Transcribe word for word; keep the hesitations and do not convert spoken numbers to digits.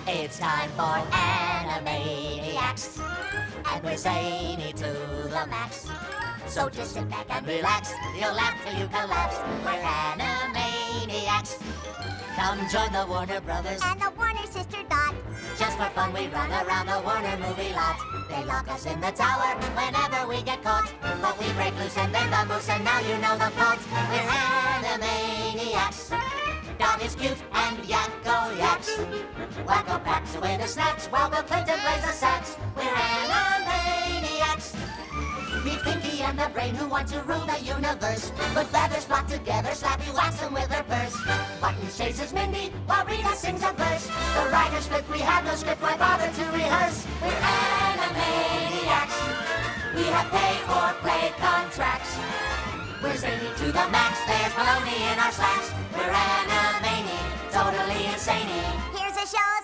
It's time for Animaniacs, and we're zany to the max. So just sit back and relax, you'll laugh till you collapse. We're Animaniacs. Come join the Warner Brothers and the Warner Sister Dot. Just for fun we run around the Warner movie lot. They lock us in the tower whenever we get caught, but we break loose and then the moose, and now you know the plot. We're Animaniacs. Dot is cute and Yakko yaks. Wacko packs away the snacks while Bill Clinton plays the sax. We're Animaniacs. Meet Pinky and the Brain who want to rule the universe. Put feathers flock together, Slappy whacks them with her purse. Buttons chases Mindy while Rita sings a verse. The writers flip, we have no script, why bother to rehearse? We're Animaniacs. We have pay or play contracts. We're zany to the max, there's baloney in our slacks. We're Animani, totally insane. Here's a show